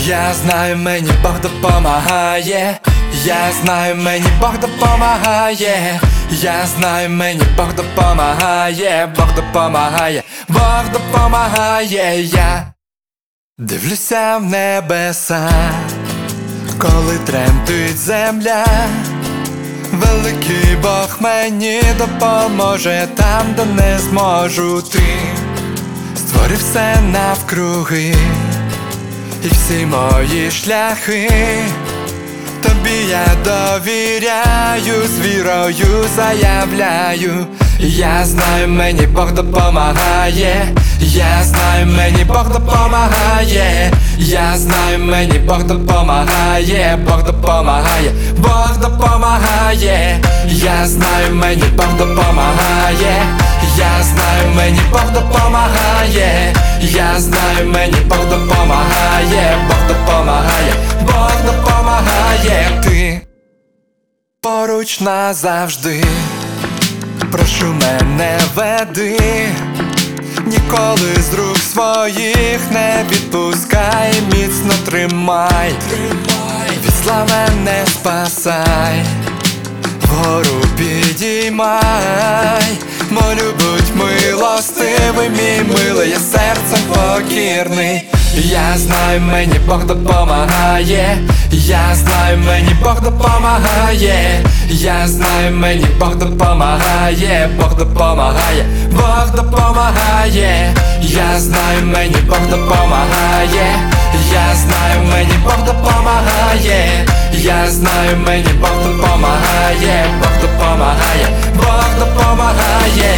Я знаю, мені Бог допомагає. Я знаю, мені Бог допомагає. Я знаю, мені Бог допомагає. Бог допомагає, Бог допомагає. Я дивлюся в небеса, коли тремтить земля. Великий Бог мені допоможе там, де не зможу ти. Створив все навкруги і всі мої шляхи. Тобі я довіряю, з вірою заявляю. Я знаю, мені Бог допомагає. Я знаю, мені Бог допомагає. Я знаю, мені Бог допомагає. Бог допомагає, Бог допомагає. Я знаю, мені Бог допомагає. Я знаю, мені Бог допомагає. Я знаю, мені Бог допомагає. Бог допомагає, Бог допомагає. Ти поруч назавжди, прошу мене веди. Ніколи з рук своїх не відпускай, міцно тримай. Від зла мене спасай, вгору підіймай. Молю, будь милостивий, мій милий, я серцем покірний. Я знаю, мені Бог допомагає. Я знаю, мені Бог допомагає. Я знаю, мені Бог допомагає. Бог допомагає, Бог допомагає. Я знаю, мені Бог допомагає. Я знаю, мені Бог допомагає. Я знаю, мені Бог допомагає. Бог допомагає, Бог допомагає.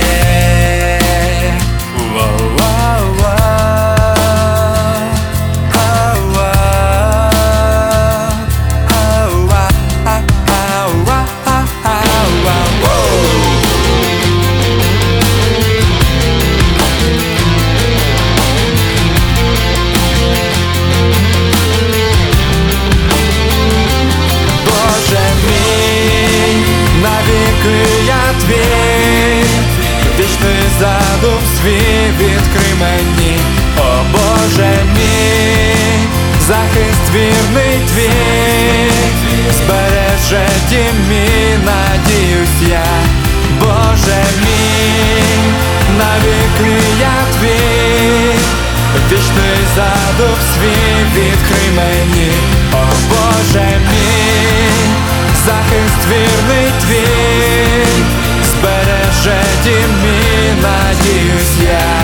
Я твій, вічний задум свій відкрий мені. О Боже мій, захист вірний твій, збереже дім мій, надіюсь я. Боже мій, навіки я твій, вічний задум свій відкрий мені. О Боже мій, захист вірний твій, збереже дім мій, надіюсь я.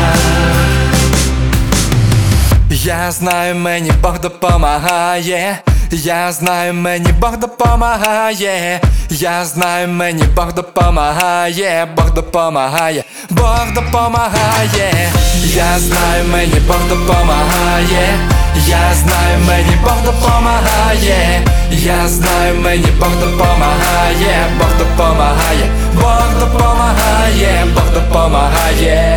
Я знаю, мені Бог допомагає. Я знаю, мені Бог допомагає. Я знаю, мені Бог допомагає. Бог допомагає, Бог допомагає. Я знаю, мені Бог допомагає. Я знаю, мені Бог допомагає. Я знаю, мені Бог допомагає. Бог допомагає, Бог допомагає. Бог допомагає.